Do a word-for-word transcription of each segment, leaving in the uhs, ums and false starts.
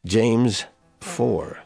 James four.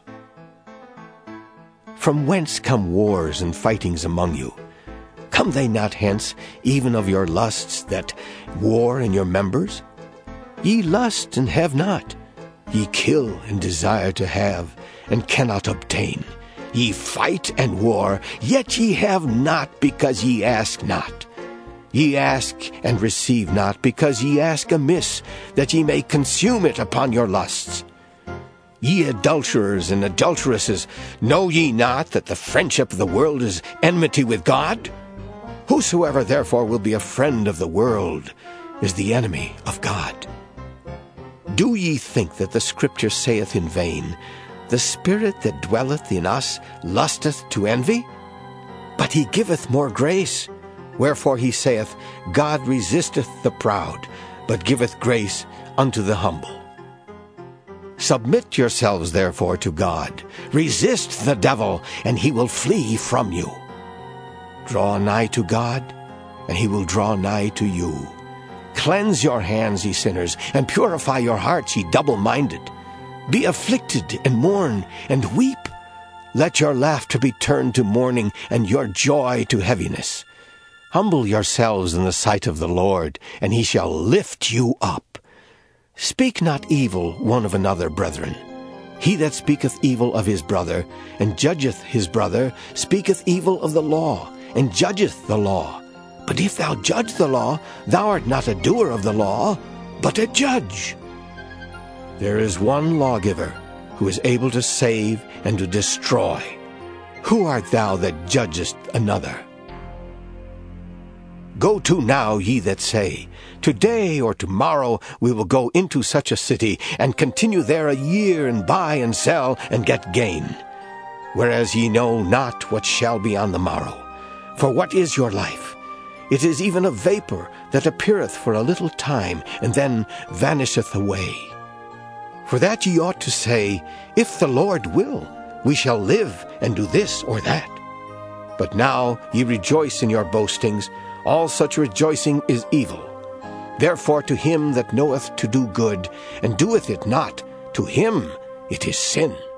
From whence come wars and fightings among you? Come they not hence, even of your lusts that war in your members? Ye lust and have not. Ye kill and desire to have, and cannot obtain. Ye fight and war, yet ye have not, because ye ask not. Ye ask and receive not, because ye ask amiss, that ye may consume it upon your lusts. Ye adulterers and adulteresses, know ye not that the friendship of the world is enmity with God? Whosoever therefore will be a friend of the world is the enemy of God. Do ye think that the Scripture saith in vain, The Spirit that dwelleth in us lusteth to envy? But he giveth more grace. Wherefore he saith, God resisteth the proud, but giveth grace unto the humble. Submit yourselves therefore to God. Resist the devil, and he will flee from you. Draw nigh to God, and he will draw nigh to you. Cleanse your hands, ye sinners, and purify your hearts, ye double-minded. Be afflicted, and mourn, and weep. Let your laughter be turned to mourning, and your joy to heaviness. Humble yourselves in the sight of the Lord, and he shall lift you up. Speak not evil one of another, brethren. He that speaketh evil of his brother, and judgeth his brother, speaketh evil of the law, and judgeth the law. But if thou judge the law, thou art not a doer of the law, but a judge. There is one lawgiver, who is able to save and to destroy. Who art thou that judgest another? Go to now, ye that say, Today or tomorrow we will go into such a city, and continue there a year, and buy and sell, and get gain. Whereas ye know not what shall be on the morrow. For what is your life? It is even a vapor that appeareth for a little time, and then vanisheth away. For that ye ought to say, If the Lord will, we shall live and do this or that. But now ye rejoice in your boastings. All such rejoicing is evil. Therefore to him that knoweth to do good, and doeth it not, to him it is sin.